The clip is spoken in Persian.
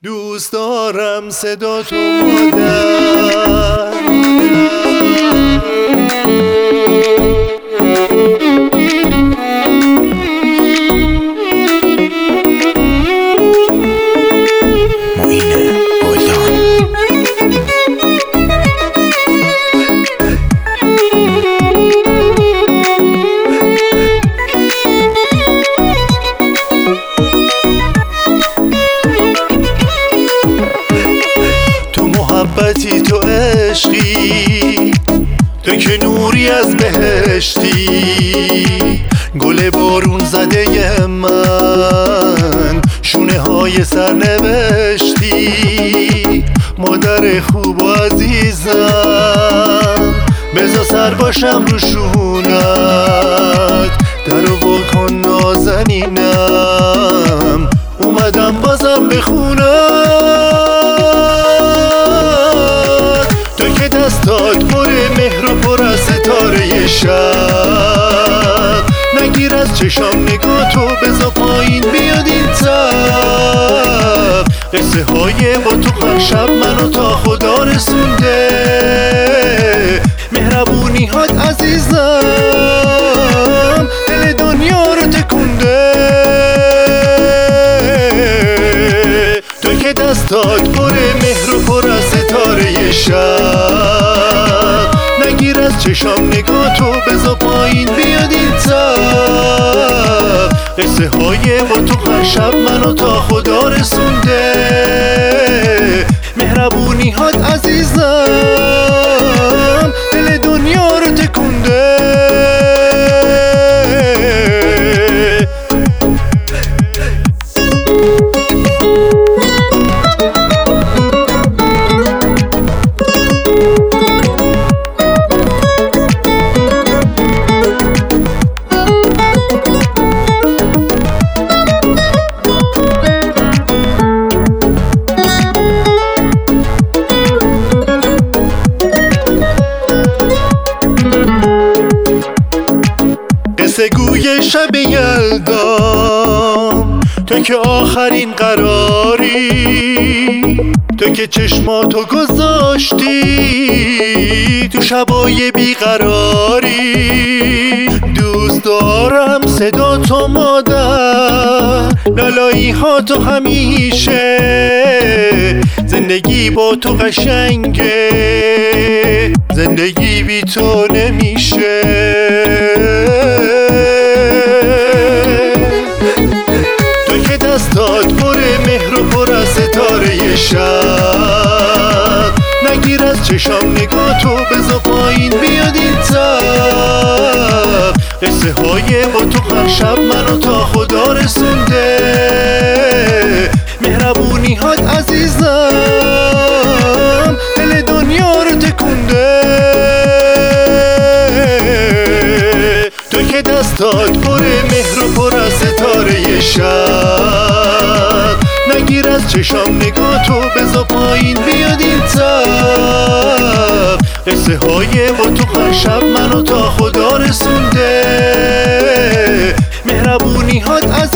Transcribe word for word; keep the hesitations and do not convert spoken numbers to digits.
دوست دارم صدا تو مادر. محبتی تو عشقی، تو که نوری از بهشتی، گل بارون زده من، شونه های سرنوشتی. مادر خوب و عزیزم، بذار سر باشم رو شونت، درو واکن نازنینم، اومدم بازم بخونم. دستات پر مهر و پر از ستاره شب، نگیر از چشام نگاه تو، بذار پایین بیاد این تب. قصه های با تو هر شب منو تا خدا رسونده، مهربونی هات عزیزم دل دنیا رو تکونده. تو که دستات پر مهر و پر از ستاره شب، نگیر از چشام نگاه تو، بذار پایین بیاد این تب. قصه های با تو هر شب منو تا خدا رسونده، مهربونی هات عزیزم دل دنیا رو تکونده. قصه گوی شب یلدا، تو که آخرین قراری، تو که چشماتو گذاشتی تو شبای بیقراری. دوست دارم صدا تو مادر، لالایی ها تو همیشه، زندگی با تو قشنگه، زندگی بی تو نمیشه. تو که دستات پر مهر و پر از ستاره شب، نگیر از چشام نگاه تو، بذار پایین بیاد این تب. قصه های با تو هر شب منو تا خدا رسونده، مهربونی هات عزیزم دل دنیا رو تکونده. تو که دستات پر مهر و پر از ستاره شب، نگیر از چشام نگاه تو، بذار پایین بیاد این تب. قصه های با تو هر شب منو تا خدا رسونده، مهربونی هات